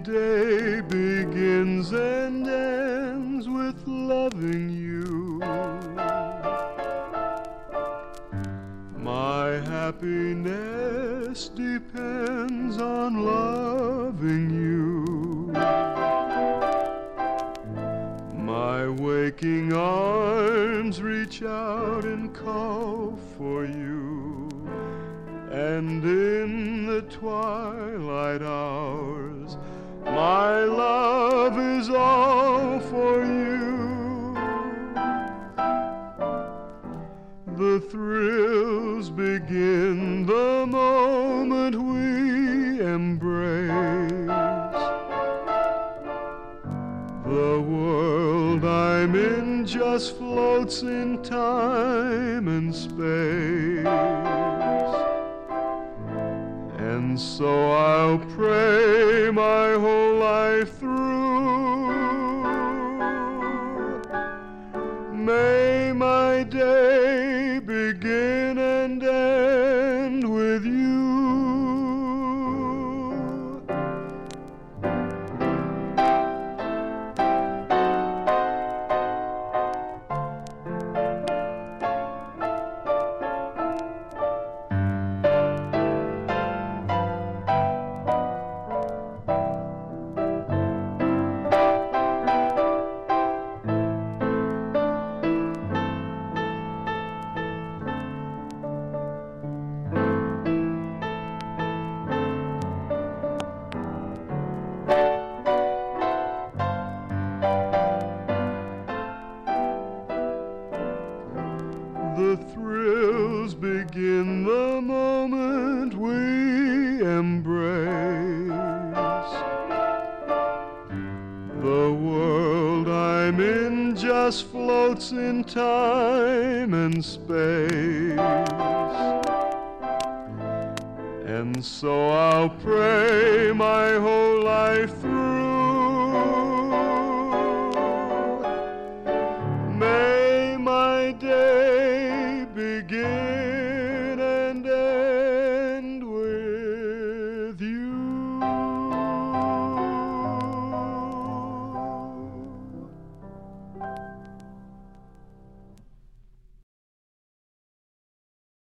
day begins and ends with loving you. My happiness depends on loving you. My waking arms reach out and call for you, and in the twilight hours my love is all for you. The thrills begin the moment we embrace. The world I'm in just floats in time and space. And so I'll pray my whole life through. May my day begin and end with you. The thrills begin the moment we embrace. The world I'm in just floats in time and space. And so I'll pray my whole life through.